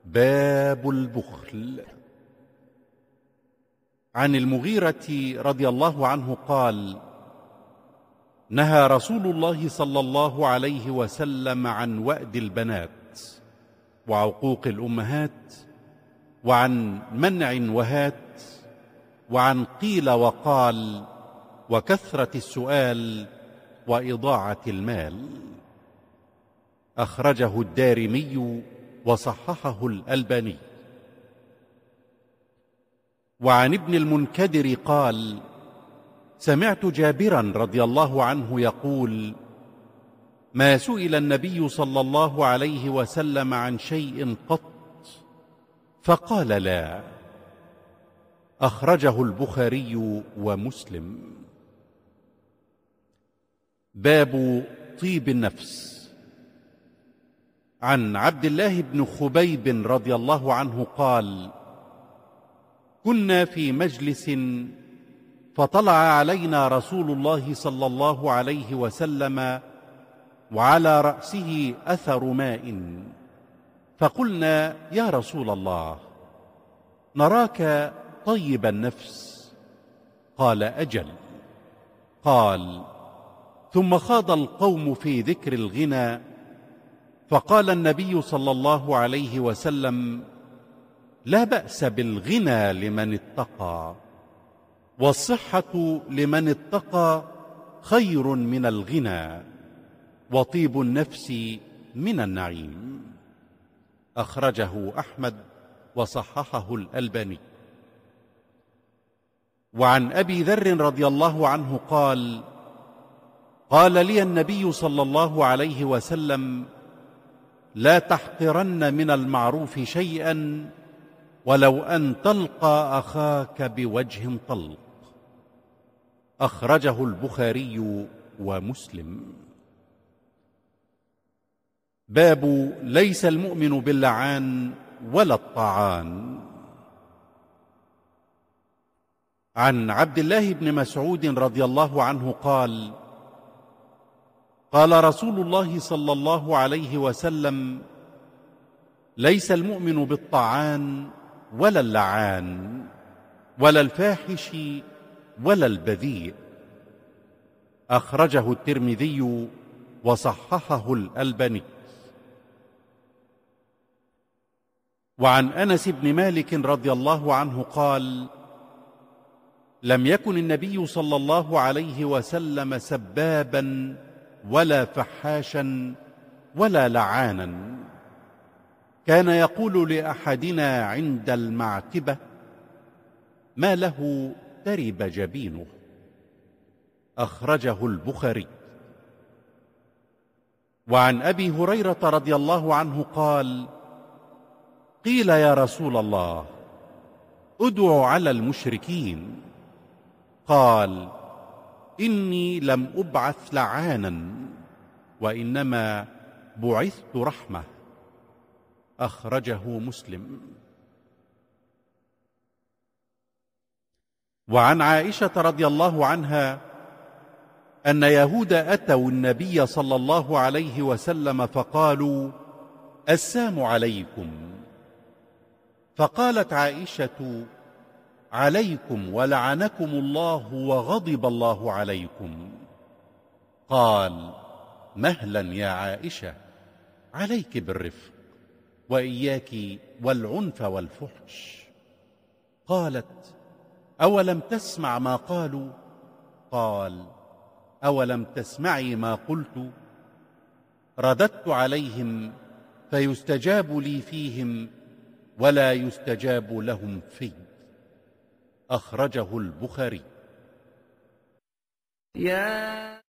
باب البخل. عن المغيرة رضي الله عنه قال: نهى رسول الله صلى الله عليه وسلم عن وأد البنات وعقوق الأمهات، وعن منع وهات، وعن قيل وقال، وكثرة السؤال، وإضاعة المال. أخرجه الدارمي وصححه الألباني. وعن ابن المنكدر قال: سمعت جابرا رضي الله عنه يقول: ما سئل النبي صلى الله عليه وسلم عن شيء قط فقال لا. أخرجه البخاري ومسلم. باب طيب النفس. عن عبد الله بن خبيب رضي الله عنه قال: كنا في مجلس فطلع علينا رسول الله صلى الله عليه وسلم وعلى رأسه أثر ماء، فقلنا: يا رسول الله، نراك طيب النفس. قال: أجل. قال: ثم خاض القوم في ذكر الغنى، فقال النبي صلى الله عليه وسلم: لا بأس بالغنى لمن اتقى، والصحة لمن اتقى خير من الغنى، وطيب النفس من النعيم. أخرجه أحمد وصححه الألباني. وعن أبي ذر رضي الله عنه قال: قال لي النبي صلى الله عليه وسلم: لا تحقرن من المعروف شيئا ولو أن تلقى أخاك بوجه طلق. أخرجه البخاري ومسلم. باب ليس المؤمن باللعان ولا الطعان. عن عبد الله بن مسعود رضي الله عنه قال: قال رسول الله صلى الله عليه وسلم: ليس المؤمن بالطعان ولا اللعان ولا الفاحش ولا البذيء. أخرجه الترمذي وصححه الألباني. وعن أنس بن مالك رضي الله عنه قال: لم يكن النبي صلى الله عليه وسلم سبابا ولا فحاشا ولا لعانا، كان يقول لأحدنا عند المعتبة: ما له ترب جبينه. أخرجه البخاري. وعن أبي هريرة رضي الله عنه قال: قيل يا رسول الله، ادع على المشركين. قال: إني لم أبعث لعانا، وإنما بعثت رحمة. أخرجه مسلم. وعن عائشة رضي الله عنها أن يهود أتوا النبي صلى الله عليه وسلم فقالوا: السلام عليكم. فقالت عائشة: عليكم ولعنكم الله وغضب الله عليكم. قال: مهلا يا عائشة، عليك بالرفق، وإياك والعنف والفحش. قالت: أولم تسمع ما قالوا؟ قال: أولم تسمعي ما قلت؟ رددت عليهم فيستجاب لي فيهم ولا يستجاب لهم في. أخرجه البخاري.